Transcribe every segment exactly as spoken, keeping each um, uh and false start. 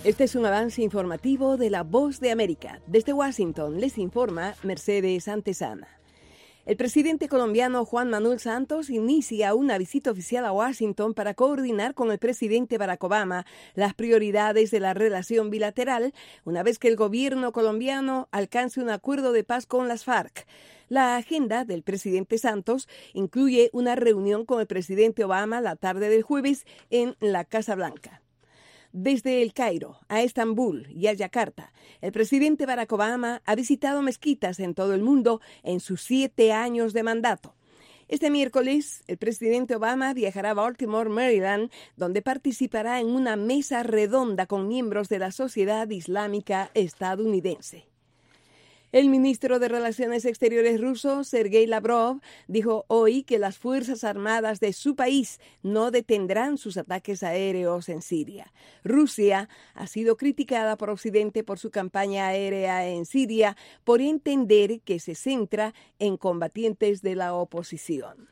Este es un avance informativo de La Voz de América. Desde Washington les informa Mercedes Antesana. El presidente colombiano Juan Manuel Santos inicia una visita oficial a Washington para coordinar con el presidente Barack Obama las prioridades de la relación bilateral, una vez que el gobierno colombiano alcance un acuerdo de paz con las FARC. La agenda del presidente Santos incluye una reunión con el presidente Obama la tarde del jueves en la Casa Blanca. Desde El Cairo a Estambul y a Yakarta, el presidente Barack Obama ha visitado mezquitas en todo el mundo en sus siete años de mandato. Este miércoles, el presidente Obama viajará a Baltimore, Maryland, donde participará en una mesa redonda con miembros de la Sociedad Islámica estadounidense. El ministro de Relaciones Exteriores ruso, Sergei Lavrov, dijo hoy que las Fuerzas Armadas de su país no detendrán sus ataques aéreos en Siria. Rusia ha sido criticada por Occidente por su campaña aérea en Siria por entender que se centra en combatientes de la oposición.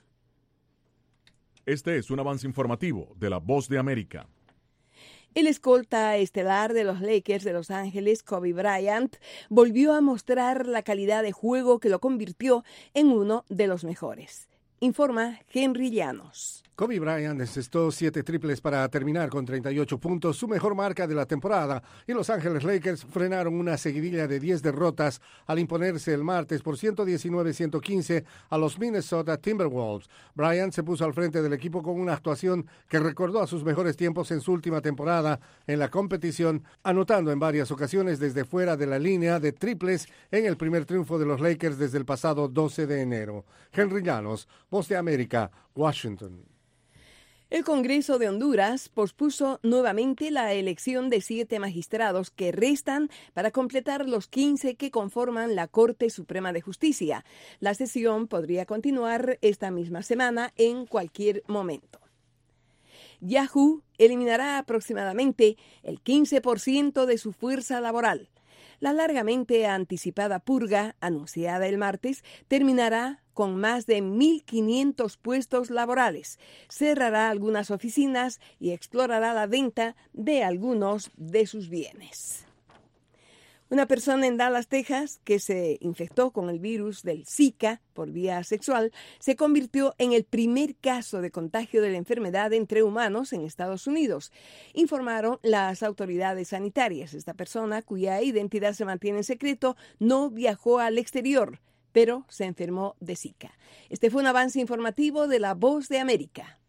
Este es un avance informativo de La Voz de América. El escolta estelar de los Lakers de Los Ángeles, Kobe Bryant, volvió a mostrar la calidad de juego que lo convirtió en uno de los mejores. Informa Henry Llanos. Kobe Bryant encestó siete triples para terminar con treinta y ocho puntos, su mejor marca de la temporada, y Los Ángeles Lakers frenaron una seguidilla de diez derrotas al imponerse el martes por ciento diecinueve a ciento quince a los Minnesota Timberwolves. Bryant se puso al frente del equipo con una actuación que recordó a sus mejores tiempos en su última temporada en la competición, anotando en varias ocasiones desde fuera de la línea de triples en el primer triunfo de los Lakers desde el pasado doce de enero. Henry Llanos, Voz de América, Washington. El Congreso de Honduras pospuso nuevamente la elección de siete magistrados que restan para completar los quince que conforman la Corte Suprema de Justicia. La sesión podría continuar esta misma semana en cualquier momento. Yahoo eliminará aproximadamente el quince por ciento de su fuerza laboral. La largamente anticipada purga, anunciada el martes, terminará con más de mil quinientos puestos laborales. Cerrará algunas oficinas y explorará la venta de algunos de sus bienes. Una persona en Dallas, Texas, que se infectó con el virus del Zika por vía sexual, se convirtió en el primer caso de contagio de la enfermedad entre humanos en Estados Unidos, informaron las autoridades sanitarias. Esta persona, cuya identidad se mantiene en secreto, no viajó al exterior, pero se enfermó de Zika. Este fue un avance informativo de La Voz de América.